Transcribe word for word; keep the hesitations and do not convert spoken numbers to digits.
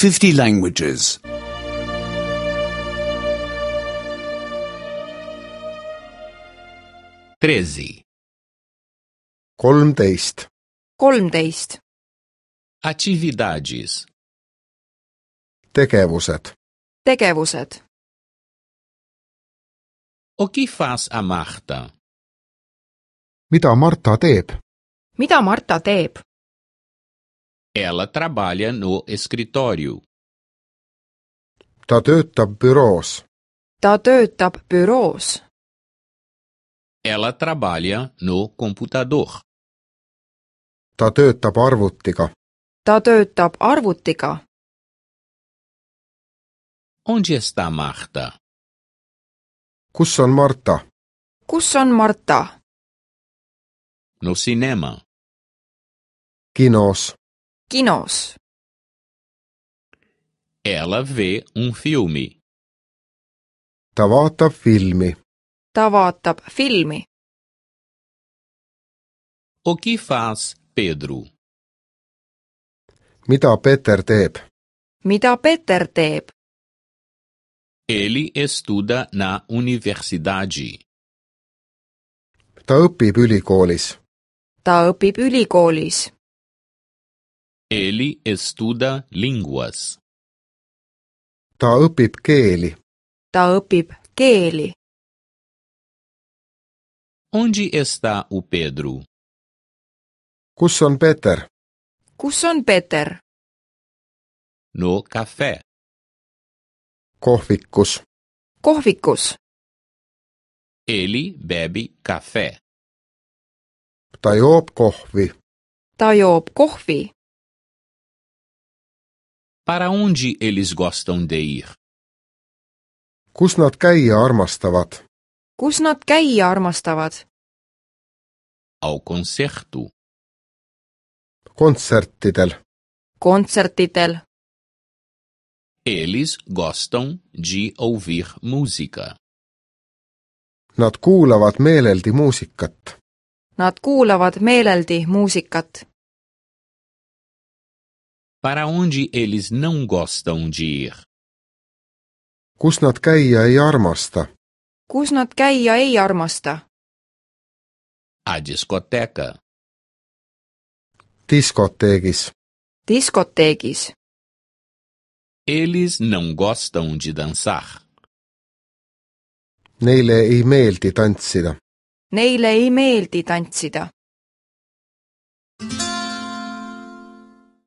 fifty languages. treze. kolmteist, kolmteist. Atividades. tegevused. Tegevused. O que faz a Marta? mida Marta teeb? Mida Marta teeb? Ela trabalha no escritório. ta töötab büroos. Ta töötab büroos. Ela trabalha no computador. ta töötab arvutiga. Ta töötab arvutiga. Onde está Marta? kus on Marta? Kus on Marta? No cinema. kinos. Kinos. Ela vê um filme. ta vaatab filmi. Ta vaatab filmi. O que faz Pedro? mida Peeter teeb? Mida Peeter teeb? Ele estuda na universidade. ta õpib ülikoolis. Ta õpib ülikoolis. Ele estuda línguas. ta õpib keeli. Ta õpib keeli. Onde está o Pedro? kus on Peeter? Kus on Peeter? No café. kohvikus. Kohvikus. Ele bebe café. ta joob kohvi. Ta joob kohvi. Para onde eles gostam de ir? kus nad käia armastavad? Kus nad käia armastavad? Ao concerto. kontsertidel. Kontsertidel. Eles gostam de ouvir música. nad kuulavad meeleldi muusikat. Nad kuulavad meeleldi muusikat. Para onde eles não gostam de ir? kus nad käia ei armasta? Kus nad käia ei armasta? A discoteca. diskoteegis. Diskoteegis. Eles não gostam de dançar. neile ei meeldi tantsida. Neile ei meeldi tantsida.